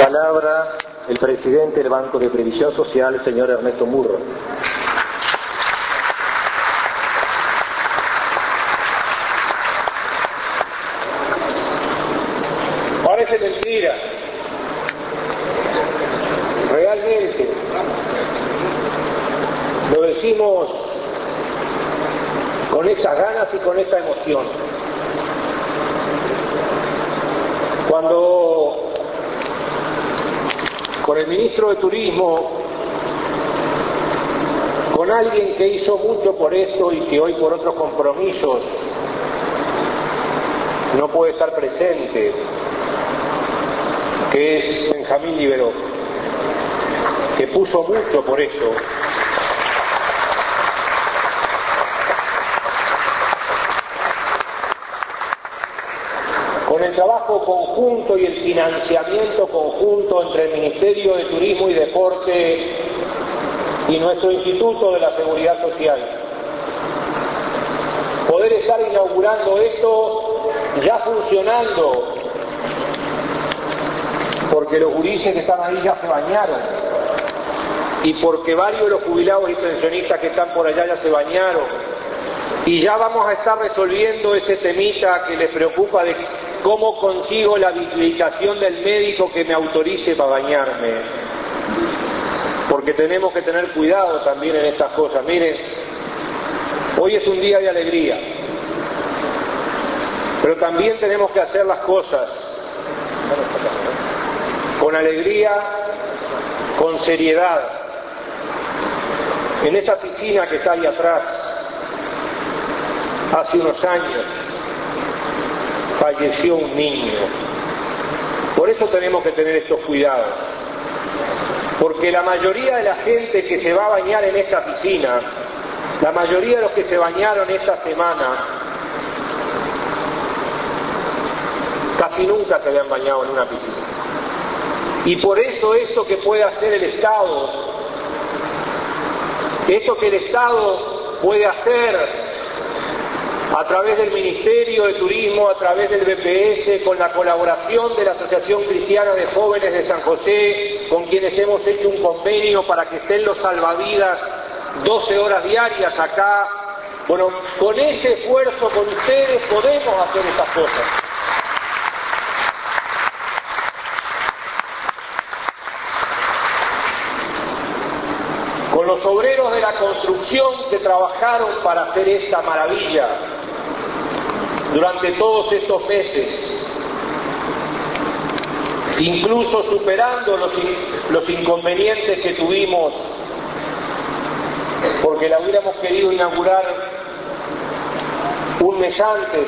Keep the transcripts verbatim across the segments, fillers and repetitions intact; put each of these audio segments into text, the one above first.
palabra el presidente del Banco de Previsión Social, el señor Ernesto Murro. Parece mentira. Realmente lo decimos con estas ganas y con esta emoción. Cuando con el ministro de Turismo, con alguien que hizo mucho por esto y que hoy por otros compromisos no puede estar presente, que es Benjamín Liberó, que puso mucho por esto, con el trabajo conjunto y el financiamiento conjunto entre el Ministerio de Turismo y Deporte y nuestro Instituto de la Seguridad Social, poder estar inaugurando esto ya funcionando, porque los gurises que están ahí ya se bañaron y porque varios de los jubilados y pensionistas que están por allá ya se bañaron, y ya vamos a estar resolviendo ese temita que les preocupa de cómo consigo la habilitación del médico que me autorice para bañarme, porque tenemos que tener cuidado también en estas cosas. Miren, hoy es un día de alegría, pero también tenemos que hacer las cosas con alegría, con seriedad. En esa piscina que está ahí atrás, hace unos años falleció un niño. Por eso tenemos que tener estos cuidados, porque la mayoría de la gente que se va a bañar en esta piscina, la mayoría de los que se bañaron esta semana, casi nunca se habían bañado en una piscina. Y por eso esto que puede hacer el Estado, esto que el Estado puede hacer a través del Ministerio de Turismo, a través del B P S, con la colaboración de la Asociación Cristiana de Jóvenes de San José, con quienes hemos hecho un convenio para que estén los salvavidas doce horas diarias acá. Bueno, con ese esfuerzo, con ustedes, podemos hacer estas cosas. Con los obreros de la construcción que trabajaron para hacer esta maravilla durante todos estos meses, incluso superando los, los inconvenientes que tuvimos, porque la hubiéramos querido inaugurar un mes antes,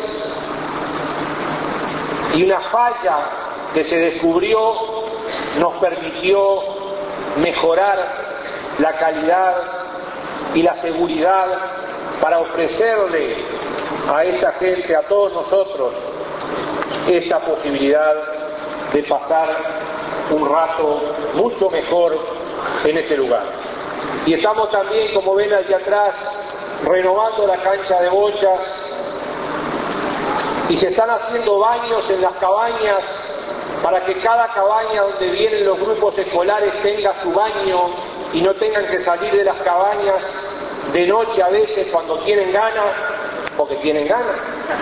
y una falla que se descubrió nos permitió mejorar la calidad y la seguridad para ofrecerle a esta gente, a todos nosotros, esta posibilidad de pasar un rato mucho mejor en este lugar. Y estamos también, como ven allí atrás, renovando la cancha de bochas, y se están haciendo baños en las cabañas para que cada cabaña donde vienen los grupos escolares tenga su baño y no tengan que salir de las cabañas de noche a veces cuando tienen ganas, porque tienen ganas.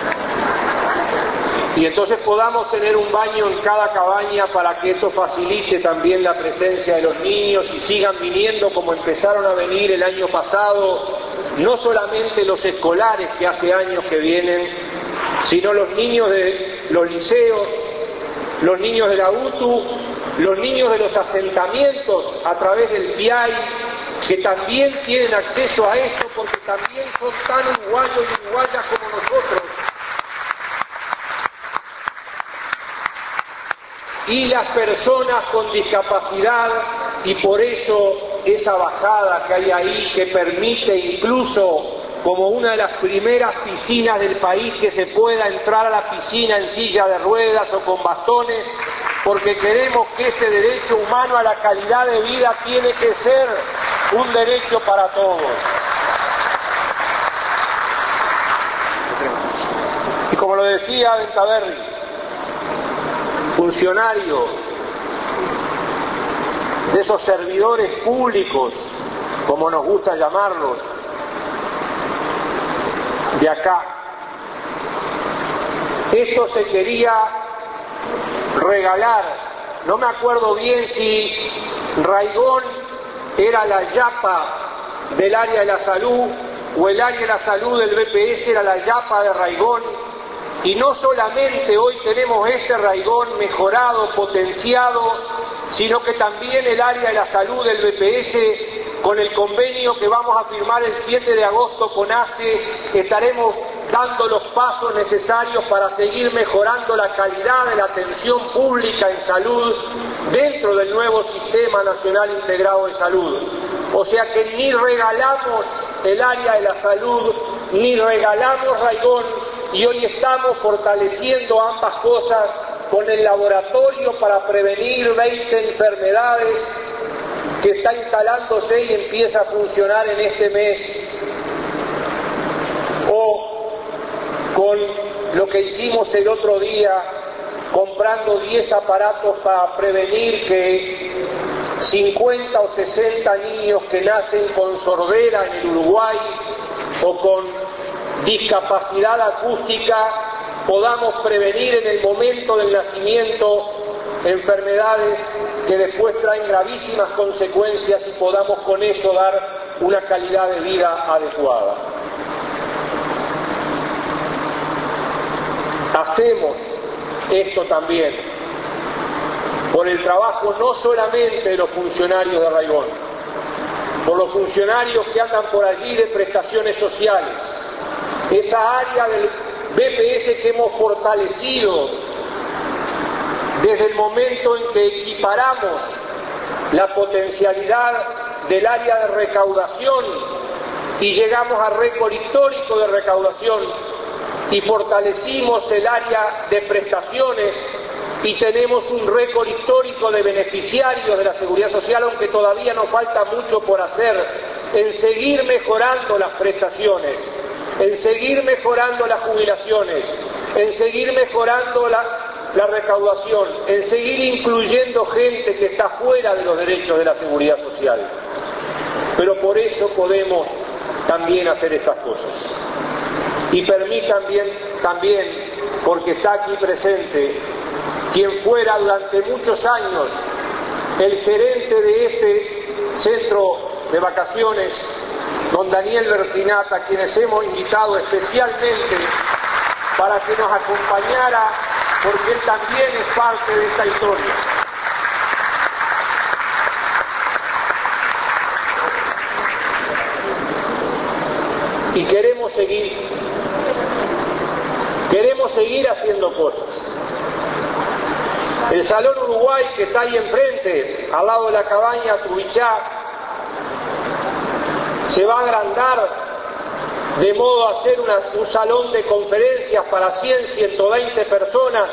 Y entonces podamos tener un baño en cada cabaña para que esto facilite también la presencia de los niños y sigan viniendo como empezaron a venir el año pasado, no solamente los escolares que hace años que vienen, sino los niños de los liceos, los niños de la U T U, los niños de los asentamientos a través del P I A I, que también tienen acceso a esto porque también son tan uruguayos y uruguayas como nosotros. Y las personas con discapacidad, y por eso esa bajada que hay ahí que permite incluso como una de las primeras piscinas del país que se pueda entrar a la piscina en silla de ruedas o con bastones, porque queremos que ese derecho humano a la calidad de vida tiene que ser un derecho para todos. Y como lo decía Bentaberri, funcionario de esos servidores públicos, como nos gusta llamarlos, de acá. Esto se quería regalar, no me acuerdo bien si Raigón era la yapa del área de la salud o el área de la salud del B P S era la yapa de Raigón, y no solamente hoy tenemos este Raigón mejorado, potenciado, sino que también el área de la salud del B P S, con el convenio que vamos a firmar el siete de agosto con A C E, estaremos dando los pasos necesarios para seguir mejorando la calidad de la atención pública en salud dentro del nuevo Sistema Nacional Integrado de Salud. O sea que ni regalamos el área de la salud, ni regalamos Raigón, y hoy estamos fortaleciendo ambas cosas con el laboratorio para prevenir veinte enfermedades que está instalándose y empieza a funcionar en este mes, o con lo que hicimos el otro día, comprando diez aparatos para prevenir que cincuenta o sesenta niños que nacen con sordera en el Uruguay o con discapacidad acústica podamos prevenir en el momento del nacimiento enfermedades que después traen gravísimas consecuencias y podamos con eso dar una calidad de vida adecuada. Hacemos esto también por el trabajo no solamente de los funcionarios de Raigón, por los funcionarios que andan por allí de prestaciones sociales, esa área del B P S que hemos fortalecido desde el momento en que equiparamos la potencialidad del área de recaudación y llegamos a récord histórico de recaudación, y fortalecimos el área de prestaciones y tenemos un récord histórico de beneficiarios de la Seguridad Social, aunque todavía nos falta mucho por hacer en seguir mejorando las prestaciones, en seguir mejorando las jubilaciones, en seguir mejorando la, la recaudación, en seguir incluyendo gente que está fuera de los derechos de la Seguridad Social. Pero por eso podemos también hacer estas cosas. Y permitan bien, también, porque está aquí presente, quien fuera durante muchos años el gerente de este centro de vacaciones, don Daniel Bertinat, a quienes hemos invitado especialmente para que nos acompañara, porque él también es parte de esta historia. Y queremos seguir. Queremos seguir haciendo cosas. El Salón Uruguay, que está ahí enfrente, al lado de la cabaña Trubichá, se va a agrandar de modo a hacer una, un salón de conferencias para cien, ciento veinte personas,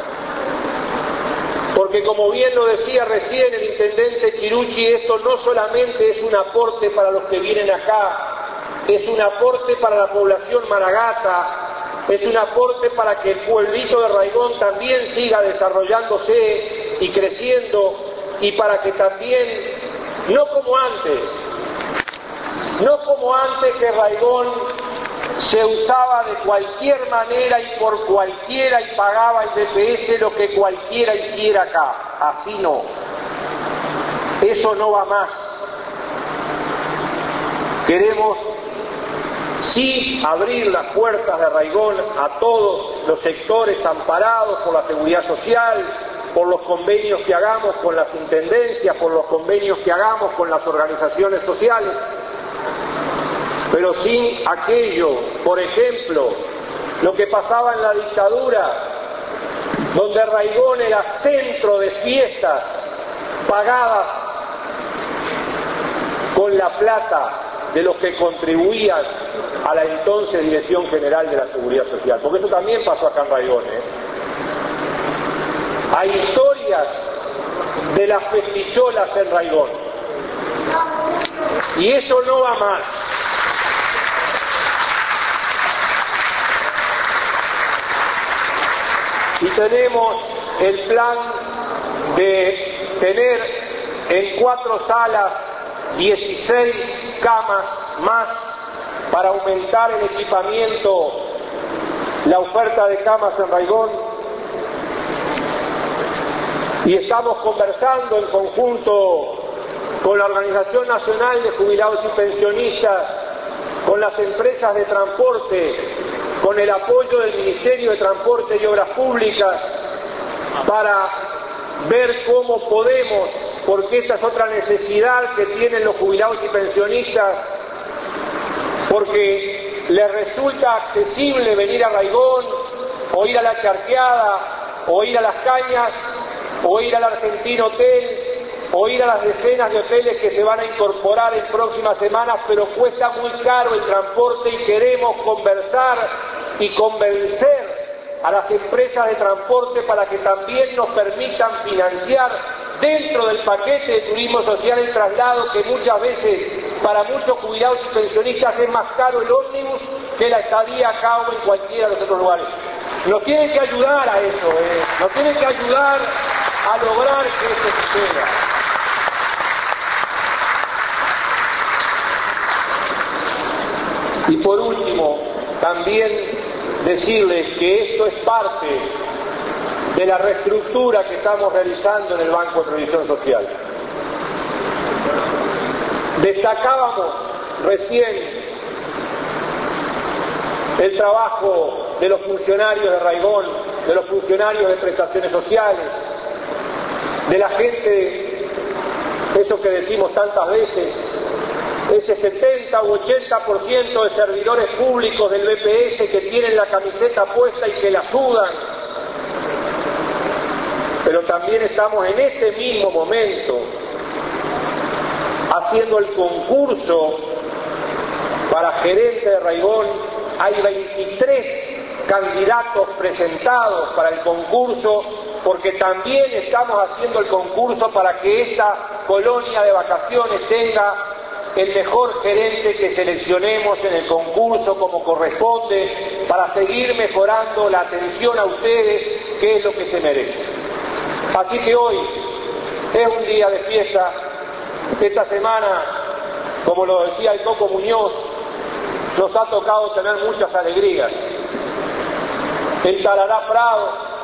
porque como bien lo decía recién el intendente Chirucci, esto no solamente es un aporte para los que vienen acá, es un aporte para la población maragata, es un aporte para que el pueblito de Raigón también siga desarrollándose y creciendo, y para que también, no como antes, no como antes que Raigón se usaba de cualquier manera y por cualquiera y pagaba el B P S lo que cualquiera hiciera acá. Así no. Eso no va más. Queremos sí abrir las puertas de Raigón a todos los sectores amparados por la Seguridad Social, por los convenios que hagamos con las intendencias, por los convenios que hagamos con las organizaciones sociales, pero sin aquello, por ejemplo, lo que pasaba en la dictadura, donde Raigón era centro de fiestas pagadas con la plata de los que contribuían a la entonces Dirección General de la Seguridad Social, porque eso también pasó acá en Raigón, ¿eh? Hay historias de las festicholas en Raigón, y eso no va más. Y tenemos el plan de tener en cuatro salas, dieciséis camas más para aumentar el equipamiento, la oferta de camas en Raigón. Y estamos conversando en conjunto con la Organización Nacional de Jubilados y Pensionistas, con las empresas de transporte, con el apoyo del Ministerio de Transporte y Obras Públicas, para ver cómo podemos, porque esta es otra necesidad que tienen los jubilados y pensionistas, porque les resulta accesible venir a Raigón, o ir a La Charqueada, o ir a Las Cañas, o ir al Argentino Hotel, o ir a las decenas de hoteles que se van a incorporar en próximas semanas, pero cuesta muy caro el transporte y queremos conversar y convencer a las empresas de transporte para que también nos permitan financiar dentro del paquete de turismo social el traslado, que muchas veces para muchos jubilados y pensionistas es más caro el ómnibus que la estadía acá o en cualquiera de los otros lugares. Nos tienen que ayudar a eso, eh. nos tienen que ayudar a lograr que esto suceda. Y por último, también decirles que esto es parte de la reestructura que estamos realizando en el Banco de Previsión Social. Destacábamos recién el trabajo de los funcionarios de Raigón, de los funcionarios de prestaciones sociales, de la gente, eso que decimos tantas veces, ese setenta u ochenta por ciento de servidores públicos del B P S que tienen la camiseta puesta y que la sudan. Pero también estamos en este mismo momento haciendo el concurso para gerente de Raigón. Hay veintitrés candidatos presentados para el concurso, porque también estamos haciendo el concurso para que esta colonia de vacaciones tenga el mejor gerente que seleccionemos en el concurso como corresponde, para seguir mejorando la atención a ustedes, que es lo que se merecen. Así que hoy es un día de fiesta. Esta semana, como lo decía el Coco Muñoz, nos ha tocado tener muchas alegrías. El Tarará Prado,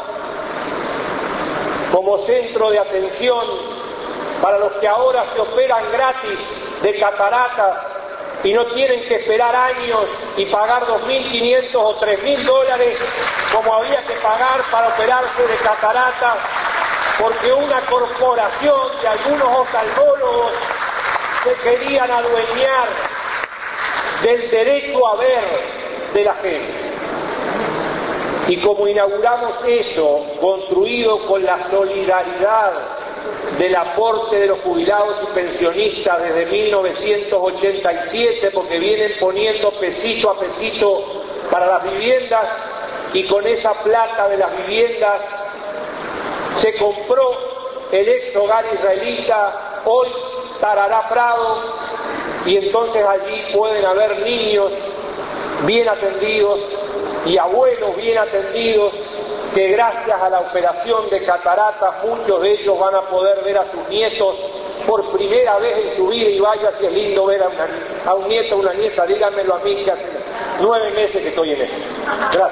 como centro de atención para los que ahora se operan gratis de cataratas y no tienen que esperar años y pagar dos mil quinientos o tres mil dólares como había que pagar para operarse de cataratas, porque una corporación de algunos oftalmólogos se querían adueñar del derecho a ver de la gente. Y como inauguramos eso, construido con la solidaridad del aporte de los jubilados y pensionistas desde mil novecientos ochenta y siete, porque vienen poniendo pesito a pesito para las viviendas, y con esa plata de las viviendas se compró el ex hogar israelita, hoy Tarará Prado, y entonces allí pueden haber niños bien atendidos y abuelos bien atendidos, que gracias a la operación de cataratas muchos de ellos van a poder ver a sus nietos por primera vez en su vida, y vaya si es lindo ver a, una, a un nieto o una nieta. Díganmelo a mí, que hace nueve meses que estoy en esto. Gracias.